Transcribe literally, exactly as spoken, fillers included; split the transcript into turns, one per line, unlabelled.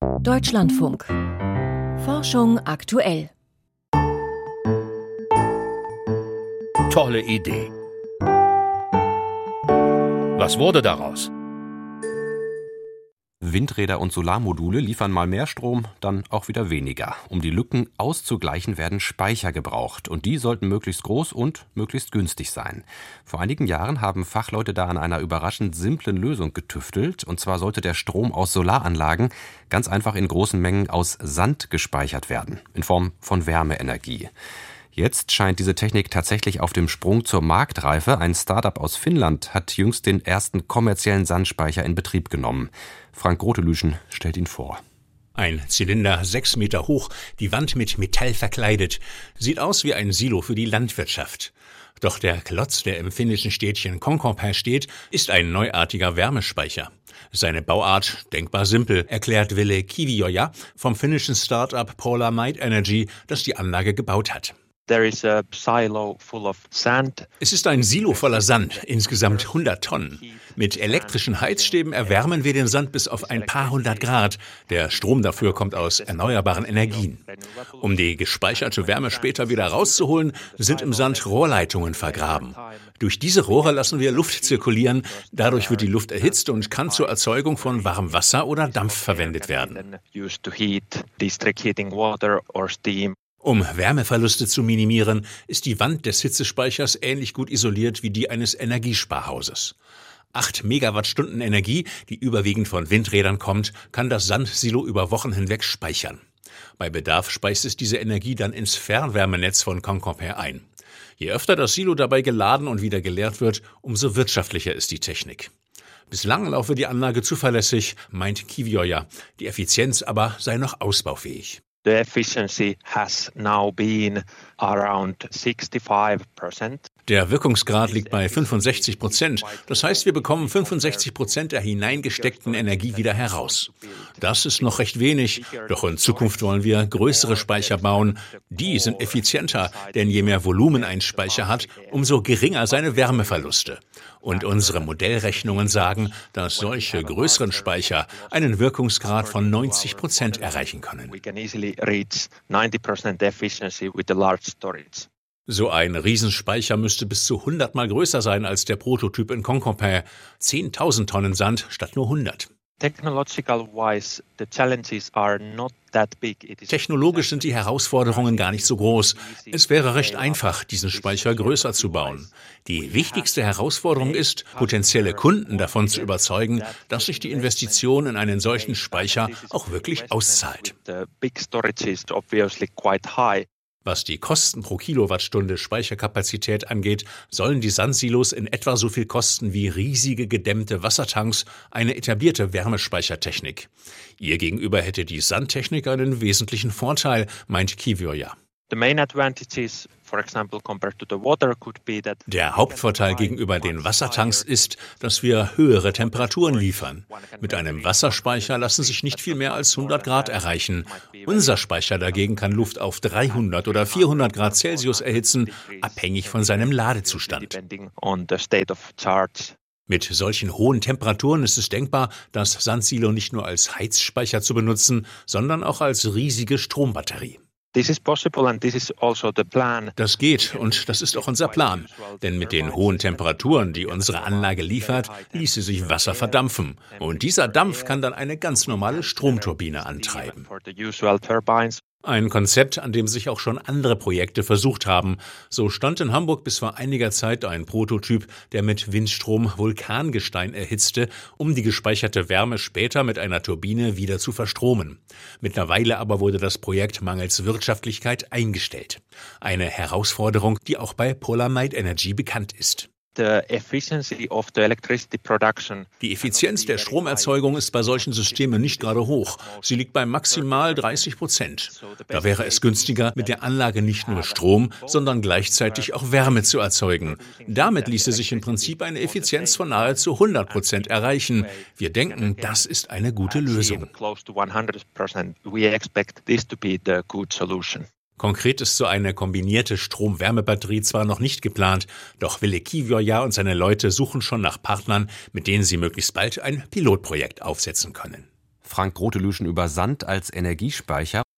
Deutschlandfunk. Forschung aktuell.
Tolle Idee. Was wurde daraus?
Windräder und Solarmodule liefern mal mehr Strom, dann auch wieder weniger. Um die Lücken auszugleichen, werden Speicher gebraucht. Und die sollten möglichst groß und möglichst günstig sein. Vor einigen Jahren haben Fachleute da an einer überraschend simplen Lösung getüftelt. Und zwar sollte der Strom aus Solaranlagen ganz einfach in großen Mengen aus Sand gespeichert werden, in Form von Wärmeenergie. Jetzt scheint diese Technik tatsächlich auf dem Sprung zur Marktreife. Ein Start-up aus Finnland hat jüngst den ersten kommerziellen Sandspeicher in Betrieb genommen. Frank Grotelüschen stellt ihn vor.
Ein Zylinder, sechs Meter hoch, die Wand mit Metall verkleidet. Sieht aus wie ein Silo für die Landwirtschaft. Doch der Klotz, der im finnischen Städtchen Konkompää steht, ist ein neuartiger Wärmespeicher. Seine Bauart denkbar simpel, erklärt Ville Kivioja vom finnischen Start-up Polar Might Energy, das die Anlage gebaut hat.
There is a silo full of sand.
Es ist ein Silo voller Sand, insgesamt hundert Tonnen. Mit elektrischen Heizstäben erwärmen wir den Sand bis auf ein paar hundert Grad. Der Strom dafür kommt aus erneuerbaren Energien. Um die gespeicherte Wärme später wieder rauszuholen, sind im Sand Rohrleitungen vergraben. Durch diese Rohre lassen wir Luft zirkulieren. Dadurch wird die Luft erhitzt und kann zur Erzeugung von warmem Wasser oder Dampf verwendet werden. Um Wärmeverluste zu minimieren, ist die Wand des Hitzespeichers ähnlich gut isoliert wie die eines Energiesparhauses. Acht Megawattstunden Energie, die überwiegend von Windrädern kommt, kann das Sandsilo über Wochen hinweg speichern. Bei Bedarf speist es diese Energie dann ins Fernwärmenetz von Konkompää ein. Je öfter das Silo dabei geladen und wieder geleert wird, umso wirtschaftlicher ist die Technik. Bislang laufe die Anlage zuverlässig, meint Kivioja. Die Effizienz aber sei noch ausbaufähig.
The efficiency has now been around sixty-five percent.
Der Wirkungsgrad liegt bei fünfundsechzig Prozent. Das heißt, wir bekommen fünfundsechzig Prozent der hineingesteckten Energie wieder heraus. Das ist noch recht wenig, doch in Zukunft wollen wir größere Speicher bauen. Die sind effizienter, denn je mehr Volumen ein Speicher hat, umso geringer seine Wärmeverluste. Und unsere Modellrechnungen sagen, dass solche größeren Speicher einen Wirkungsgrad von neunzig Prozent erreichen können. So ein Riesenspeicher müsste bis zu hundert Mal größer sein als der Prototyp in Konkompää. zehntausend Tonnen Sand statt nur hundert. Technologisch sind die Herausforderungen gar nicht so groß. Es wäre recht einfach, diesen Speicher größer zu bauen. Die wichtigste Herausforderung ist, potenzielle Kunden davon zu überzeugen, dass sich die Investition in einen solchen Speicher auch wirklich auszahlt. Was die Kosten pro Kilowattstunde Speicherkapazität angeht, sollen die Sandsilos in etwa so viel kosten wie riesige gedämmte Wassertanks, eine etablierte Wärmespeichertechnik. Ihr gegenüber hätte die Sandtechnik einen wesentlichen Vorteil, meint Kivioja. Der Hauptvorteil gegenüber den Wassertanks ist, dass wir höhere Temperaturen liefern. Mit einem Wasserspeicher lassen sich nicht viel mehr als hundert Grad erreichen. Unser Speicher dagegen kann Luft auf dreihundert oder vierhundert Grad Celsius erhitzen, abhängig von seinem Ladezustand. Mit solchen hohen Temperaturen ist es denkbar, das Sandsilo nicht nur als Heizspeicher zu benutzen, sondern auch als riesige Strombatterie. Das geht und das ist auch unser Plan. Denn mit den hohen Temperaturen, die unsere Anlage liefert, ließe sich Wasser verdampfen. Und dieser Dampf kann dann eine ganz normale Stromturbine antreiben. Ein Konzept, an dem sich auch schon andere Projekte versucht haben. So stand in Hamburg bis vor einiger Zeit ein Prototyp, der mit Windstrom Vulkangestein erhitzte, um die gespeicherte Wärme später mit einer Turbine wieder zu verstromen. Mittlerweile aber wurde das Projekt mangels Wirtschaftlichkeit eingestellt. Eine Herausforderung, die auch bei Polar Might Energy bekannt ist. Die Effizienz der Stromerzeugung ist bei solchen Systemen nicht gerade hoch. Sie liegt bei maximal dreißig Prozent. Da wäre es günstiger, mit der Anlage nicht nur Strom, sondern gleichzeitig auch Wärme zu erzeugen. Damit ließe sich im Prinzip eine Effizienz von nahezu hundert Prozent erreichen. Wir denken, das ist eine gute Lösung. Konkret ist so eine kombinierte Strom-Wärme-Batterie zwar noch nicht geplant, doch Ville Kivioja und seine Leute suchen schon nach Partnern, mit denen sie möglichst bald ein Pilotprojekt aufsetzen können.
Frank Grotelüschen über Sand als Energiespeicher.